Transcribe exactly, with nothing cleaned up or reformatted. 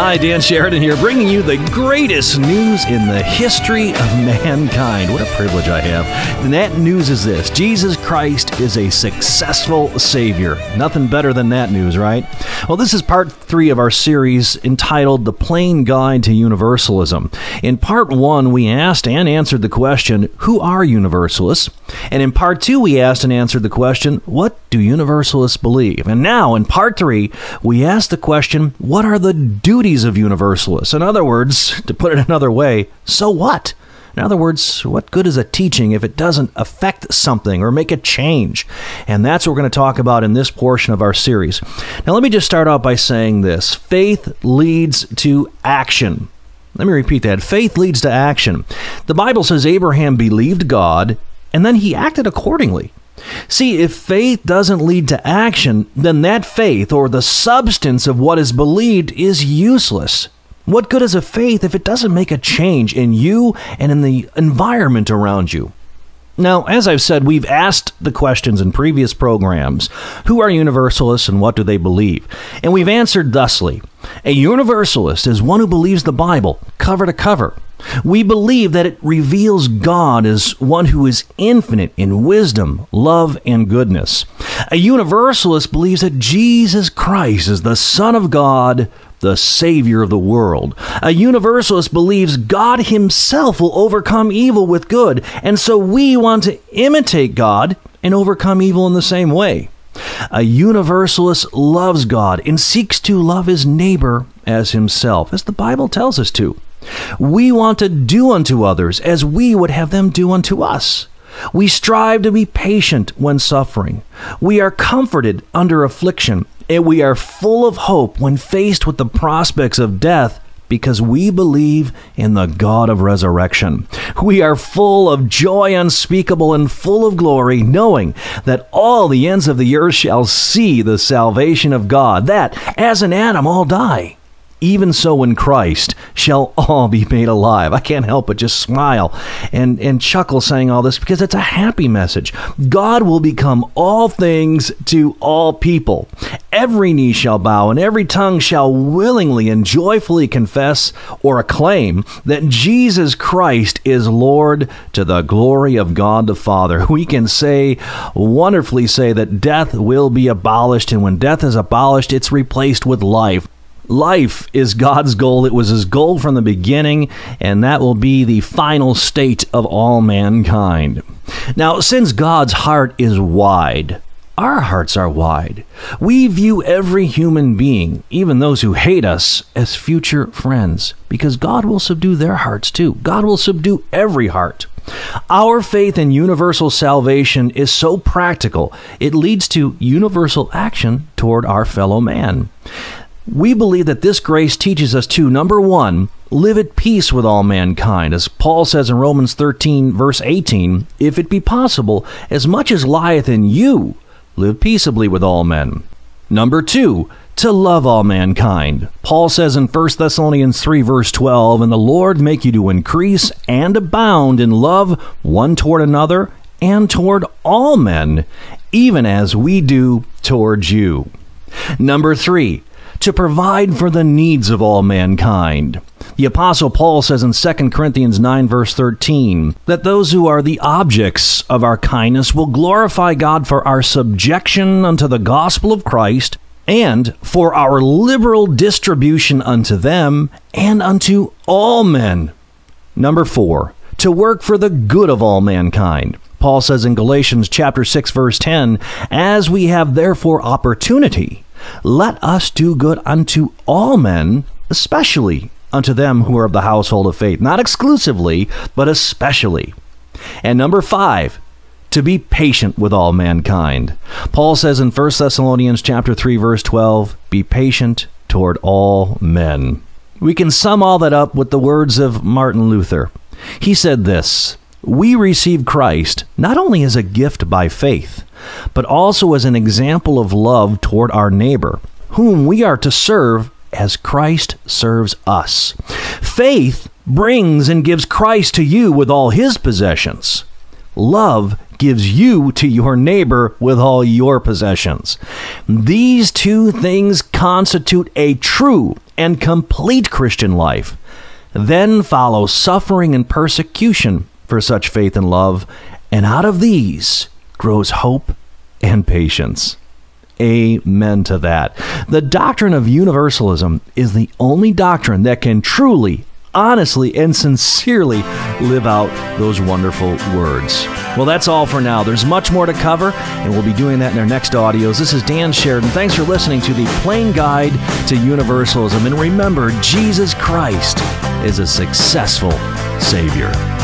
Hi, Dan Sheridan here, bringing you the greatest news in the history of mankind. What a privilege I have. And that news is this: Jesus Christ is a successful Savior. Nothing better than that news, right? Well, this is part three of our series entitled The Plain Guide to Universalism. In part one, we asked and answered the question, who are Universalists? And in part two, we asked and answered the question, what do Universalists believe? And now, in part three, we asked the question, what are the duties of Universalists? In other words, to put it another way, so what? In other words, what good is a teaching if it doesn't affect something or make a change? And that's what we're going to talk about in this portion of our series. Now, let me just start out by saying this. Faith leads to action. Let me repeat that. Faith leads to action. The Bible says Abraham believed God, and then he acted accordingly. See, if faith doesn't lead to action, then that faith, or the substance of what is believed, is useless. What good is a faith if it doesn't make a change in you and in the environment around you? Now, as I've said, we've asked the questions in previous programs. Who are Universalists and what do they believe? And we've answered thusly. A Universalist is one who believes the Bible cover to cover. We believe that it reveals God as one who is infinite in wisdom, love, and goodness. A Universalist believes that Jesus Christ is the Son of God, the Savior of the world. A Universalist believes God himself will overcome evil with good, and so we want to imitate God and overcome evil in the same way. A Universalist loves God and seeks to love his neighbor as himself, as the Bible tells us to. We want to do unto others as we would have them do unto us. We strive to be patient when suffering. We are comforted under affliction, and we are full of hope when faced with the prospects of death, because we believe in the God of resurrection. We are full of joy unspeakable and full of glory, knowing that all the ends of the earth shall see the salvation of God, that, as in Adam all die, even so in Christ shall all be made alive. I can't help but just smile and, and chuckle saying all this because it's a happy message. God will become all things to all people. Every knee shall bow and every tongue shall willingly and joyfully confess or acclaim that Jesus Christ is Lord, to the glory of God the Father. We can say, wonderfully say, that death will be abolished, and when death is abolished, it's replaced with life. Life is God's goal. It was his goal from the beginning, and that will be the final state of all mankind. Now, since God's heart is wide, our hearts are wide. We view every human being, even those who hate us, as future friends, because God will subdue their hearts too. God will subdue every heart. Our faith in universal salvation is so practical, it leads to universal action toward our fellow man. We believe that this grace teaches us to, number one, live at peace with all mankind. As Paul says in Romans thirteen, verse eighteen, if it be possible, as much as lieth in you, live peaceably with all men. Number two, to love all mankind. Paul says in First Thessalonians three, verse twelve, and the Lord make you to increase and abound in love one toward another and toward all men, even as we do toward you. Number three, to provide for the needs of all mankind. The Apostle Paul says in Second Corinthians nine, verse thirteen, that those who are the objects of our kindness will glorify God for our subjection unto the gospel of Christ, and for our liberal distribution unto them and unto all men. Number four, to work for the good of all mankind. Paul says in Galatians chapter six, verse ten, as we have therefore opportunity, let us do good unto all men, especially unto them who are of the household of faith. Not exclusively, but especially. And number five, to be patient with all mankind. Paul says in First Thessalonians chapter three, verse twelve, be patient toward all men. We can sum all that up with the words of Martin Luther. He said this: we receive Christ not only as a gift by faith, but also as an example of love toward our neighbor, whom we are to serve as Christ serves us. Faith brings and gives Christ to you with all his possessions. Love gives you to your neighbor with all your possessions. These two things constitute a true and complete Christian life. Then follow suffering and persecution for such faith and love, and out of these grows hope and patience. Amen to that. The doctrine of universalism is the only doctrine that can truly, honestly, and sincerely live out those wonderful words. Well, that's all for now. There's much more to cover, and we'll be doing that in our next audios. This is Dan Sheridan. Thanks for listening to the Plain Guide to Universalism. And remember, Jesus Christ is a successful Savior.